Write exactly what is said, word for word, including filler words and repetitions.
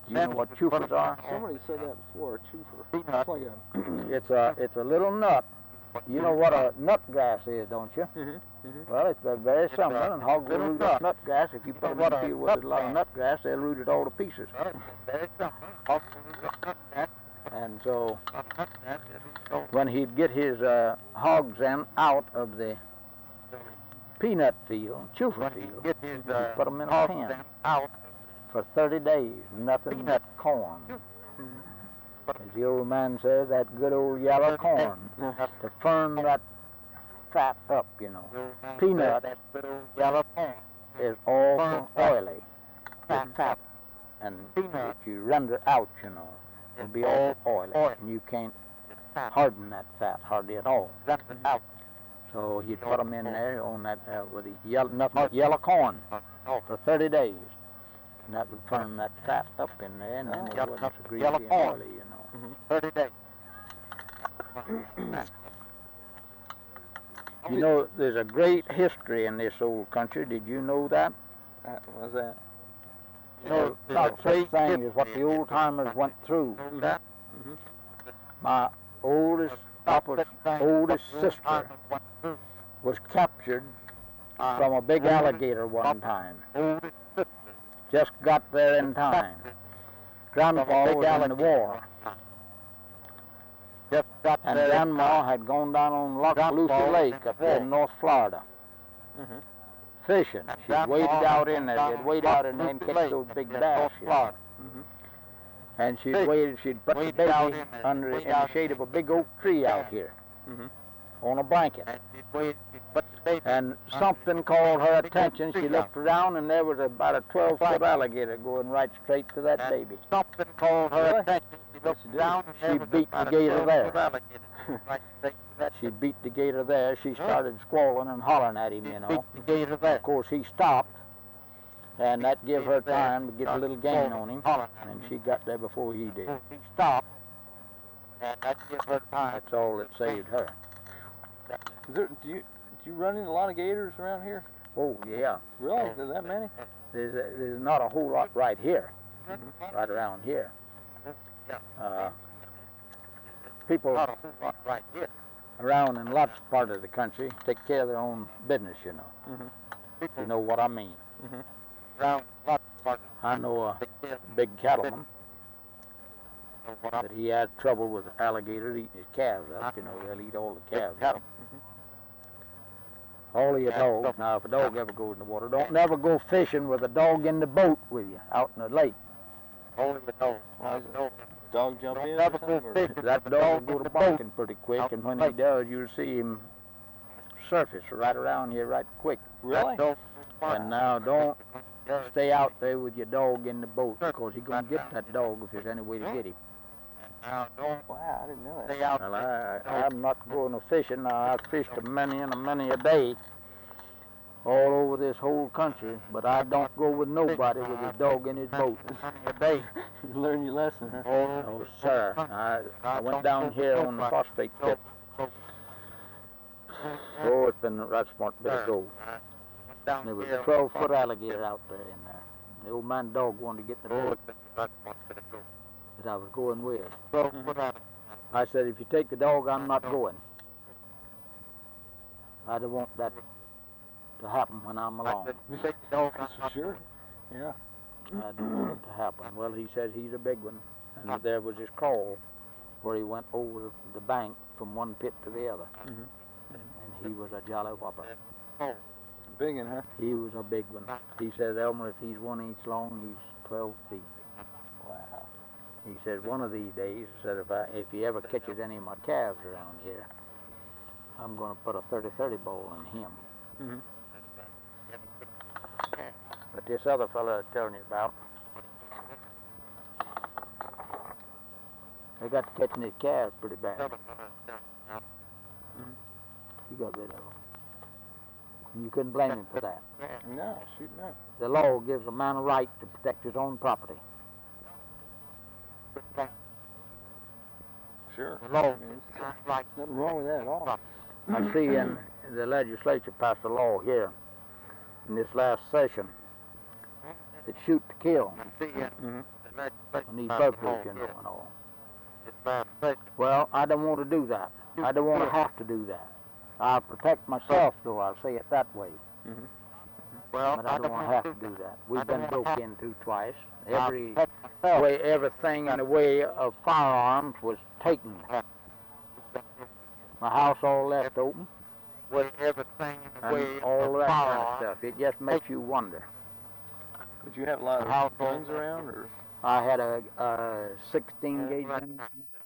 You know what chufas are? Somebody said that before, a chufer. It's like a... It's a, it's a little nut. You know what a nut grass is, don't you? Mm-hmm. Mm-hmm. Well, it's very similar, and hogs will root that nut grass. If you put them in a field with a lot of nut grass, they'll root it all to pieces. And so, when he'd get his uh, hogs then out of the peanut field, chufa field, he'd put them in a pen for thirty days, nothing but corn. As the old man says, that good old yellow corn to firm that fat up, you know. Peanut is all oily, it's fat, and if you render out, you know, it'll be all oily, and you can't harden that fat hardly at all. So he'd put them in there on that uh, with the yellow, nothing but yellow corn for thirty days, and that would firm that fat up in there, and then it wasn't so greasy and oily, you know. Mm-hmm. thirty days. You know, there's a great history in this old country. Did you know that? Uh, what was that? You know, not such thing as what the old timers went through. Mm-hmm. My oldest, papa's oldest sister was captured from a big alligator one time. Just got there in time. Grandpa was in the war. And Grandma had gone down on Lockaloosa Lake up there in North Florida, Mm-hmm. fishing. She'd waded out in there. She'd wade out and then catch those big bass. You know. Mm-hmm. And she'd wade, she'd put the baby under in the shade of a big oak tree out here Mm-hmm. on a blanket. And something called her attention. She looked around, and there was about a twelve-foot alligator going right straight to that baby. Something called her attention. She looked down, She beat the gator there. She beat the gator there. She started squalling and hollering at him, you know. the gator there. Of course, he stopped, and that gave her time to get a little gain on him, and she got there before he did. He stopped, and that gave her time. That's all that saved her. Is there, do you do you run into a lot of gators around here? Oh, yeah. Really? Is there that many? There's, a, there's not a whole lot right here, Mm-hmm. right around here. Uh, people Not a whole lot right here. around in lots of parts of the country take care of their own business, you know. Mm-hmm. You know what I mean. Mm-hmm. Around lots of parts I know a of the big cattleman of what I that he had trouble with alligators eating his calves up. You know, they'll eat all the calves up. All of your dogs. Now, if a dog ever goes in the water, don't never go fishing with a dog in the boat with you out in the lake. only the nose. Why is it? Nose. Dog jump in? Never or something, go or- fishing. That dog will go to barking pretty quick, and when he does, you'll see him surface right around here right quick. Really? That dog- And now don't stay out there with your dog in the boat, because he's going to get that dog if there's any way to get him. Now, don't Wow, I didn't know that. stay out Well, I, I'm not going to fishing. Now, I've fished a many and a many a day all over this whole country, but I don't go with nobody with his dog in his boat. a day. You learned your lesson, huh? Oh, Oh, sir. I, I went down here on the phosphate pit. Oh, it's been right smart bit ago. down There was here. a twelve-foot alligator out there in there. The old man dog wanted to get in the Oh, boat it's been right smart bit ago. that I was going with. Twelve foot out. I said, if you take the dog, I'm not going. I don't want that to happen when I'm I along. said, you take the dog. That's for sure. Yeah. I don't want it to happen. Well, he says he's a big one. And there was his call where he went over the bank from one pit to the other. Mhm. And he was a jolly whopper. Oh, Big one, huh? He was a big one. He says, Elmer, if he's one inch long, he's twelve feet. Wow. He said, one of these days, he said, if, I, if he ever catches any of my calves around here, I'm going to put a thirty thirty ball in him. Mm-hmm. But this other fella I was telling you about, they got to catching his calves pretty bad. He got rid of them. And you couldn't blame him for that. No, shoot no. The law gives a man a right to protect his own property. Sure. Law. I mean, it's- Right. nothing wrong with that at all. I see in the legislature passed a law here in this last session that shoot to kill. See, uh, Mm-hmm. I need burglary and all. Well, I don't want to do that. I don't want to have to do that. I'll protect myself, though, I'll say it that way. Mm-hmm. Well, But I don't want to have to do that. We've been broke into twice. Every way, everything in the way of firearms was taken. My house all left open, everything in the way and all of that kind of firearms. stuff. It just makes you wonder. Did you have a lot of Household. guns around, or? I had a, a sixteen gauge gun.